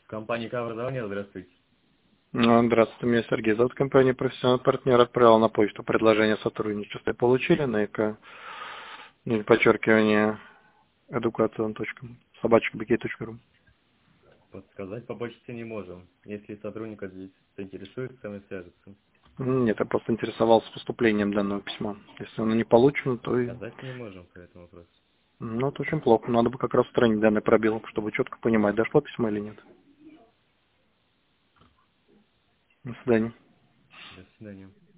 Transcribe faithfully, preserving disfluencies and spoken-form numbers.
Компания Кавр, здравствуйте. Ну, Здравствуйте, меня Сергей зовут. Компания «Профессиональный партнер» отправила на почту предложение сотрудничества. Получили на ЭК, или подчеркивание, education. собачка би кей точка ру. Подсказать по почте не можем. Если сотрудник здесь заинтересуется, с вами свяжется. Нет, я просто интересовался поступлением данного письма. Если оно не получено, то и... Сказать не можем по этому вопросу. Ну, это очень плохо. Надо бы как раз устранить данный пробел, чтобы четко понимать, дошло письмо или нет. До свидания. До свидания.